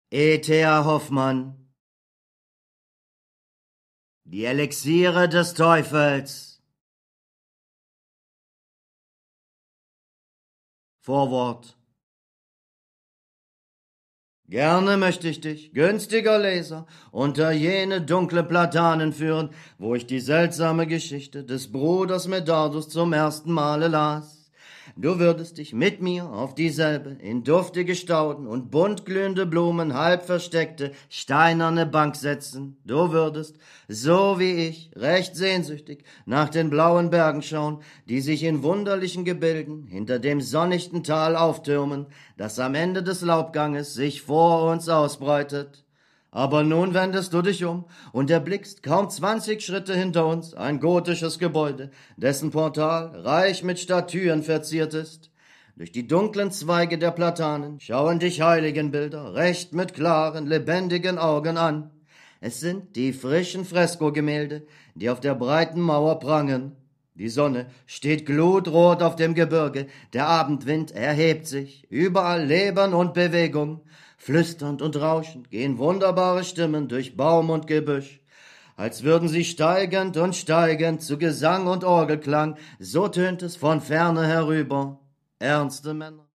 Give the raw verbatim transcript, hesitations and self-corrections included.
E T A Hoffmann. Die Elixiere des Teufels. Vorwort. Gerne möchte ich dich, günstiger Leser, unter jene dunkle Platanen führen, wo ich die seltsame Geschichte des Bruders Medardus zum ersten Male las. Du würdest dich mit mir auf dieselbe, in duftige Stauden und buntglühende Blumen halb versteckte, steinerne Bank setzen. Du würdest, so wie ich, recht sehnsüchtig nach den blauen Bergen schauen, die sich in wunderlichen Gebilden hinter dem sonnichten Tal auftürmen, das am Ende des Laubganges sich vor uns ausbreitet. Aber nun wendest du dich um und erblickst kaum zwanzig Schritte hinter uns ein gotisches Gebäude, dessen Portal reich mit Statuen verziert ist. Durch die dunklen Zweige der Platanen schauen dich Heiligenbilder recht mit klaren, lebendigen Augen an. Es sind die frischen Freskogemälde, die auf der breiten Mauer prangen. Die Sonne steht glutrot auf dem Gebirge, der Abendwind erhebt sich, überall Leben und Bewegung. Flüsternd und rauschend gehen wunderbare Stimmen durch Baum und Gebüsch. Als würden sie steigend und steigend zu Gesang und Orgelklang, so tönt es von ferne herüber. Ernste Männer